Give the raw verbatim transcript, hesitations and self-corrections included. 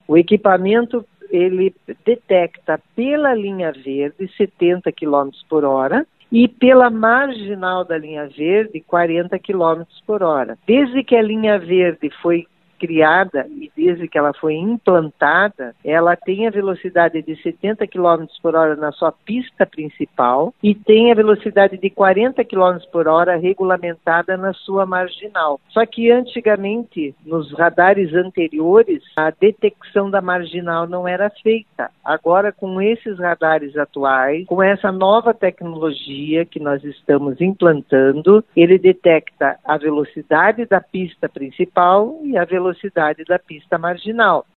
O equipamento ele detecta pela linha verde setenta quilômetros por hora e pela marginal da linha verde quarenta quilômetros por hora. Desde que a linha verde foi criada e desde que ela foi implantada, ela tem a velocidade de setenta quilômetros por hora na sua pista principal e tem a velocidade de quarenta quilômetros por hora regulamentada na sua marginal. Só que antigamente, nos radares anteriores, a detecção da marginal não era feita. Agora, com esses radares atuais, com essa nova tecnologia que nós estamos implantando, ele detecta a velocidade da pista principal e a velocidade da pista marginal.